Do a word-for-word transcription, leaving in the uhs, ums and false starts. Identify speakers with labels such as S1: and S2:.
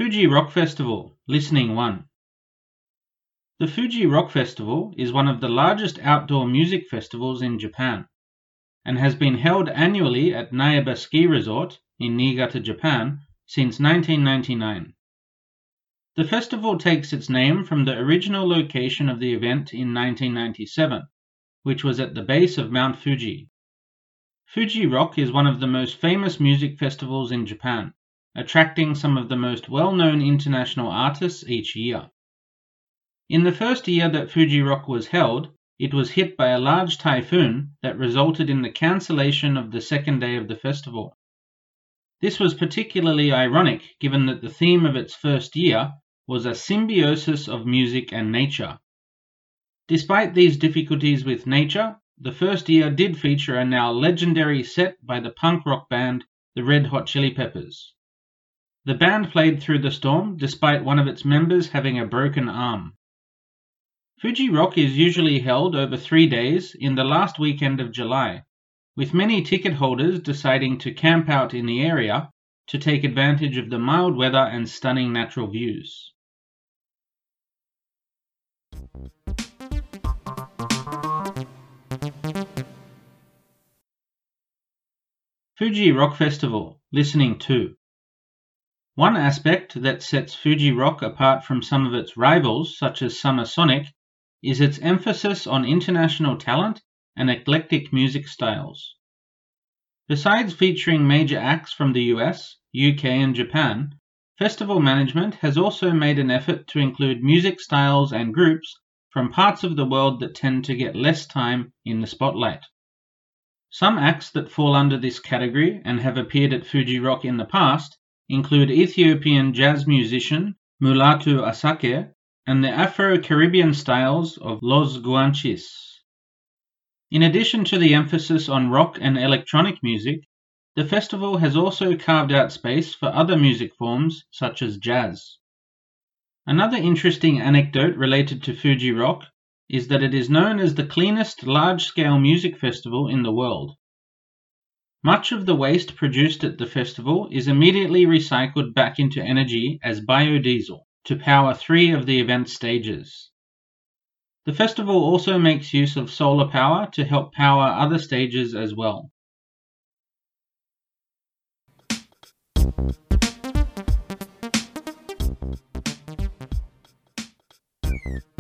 S1: Fuji Rock Festival, Listening one. The Fuji Rock Festival is one of the largest outdoor music festivals in Japan, and has been held annually at Naiba Ski Resort in Niigata, Japan, since nineteen ninety-nine. The festival takes its name from the original location of the event in nineteen ninety-seven, which was at the base of Mount Fuji. Fuji Rock is one of the most famous music festivals in Japan, attracting some of the most well-known international artists each year. In the first year that Fuji Rock was held, it was hit by a large typhoon that resulted in the cancellation of the second day of the festival. This was particularly ironic given that the theme of its first year was a symbiosis of music and nature. Despite these difficulties with nature, the first year did feature a now legendary set by the punk rock band the Red Hot Chili Peppers. The band played through the storm despite one of its members having a broken arm. Fuji Rock is usually held over three days in the last weekend of July, with many ticket holders deciding to camp out in the area to take advantage of the mild weather and stunning natural views. Fuji Rock Festival, Listening two. One aspect that sets Fuji Rock apart from some of its rivals, such as Summer Sonic, is its emphasis on international talent and eclectic music styles. Besides featuring major acts from the U S, U K and Japan, festival management has also made an effort to include music styles and groups from parts of the world that tend to get less time in the spotlight. Some acts that fall under this category and have appeared at Fuji Rock in the past include Ethiopian jazz musician Mulatu Asake and the Afro-Caribbean styles of Los Guanches. In addition to the emphasis on rock and electronic music, the festival has also carved out space for other music forms such as jazz. Another interesting anecdote related to Fuji Rock is that it is known as the cleanest large-scale music festival in the world. Much of the waste produced at the festival is immediately recycled back into energy as biodiesel to power three of the event stages. The festival also makes use of solar power to help power other stages as well.
S2: Thank you.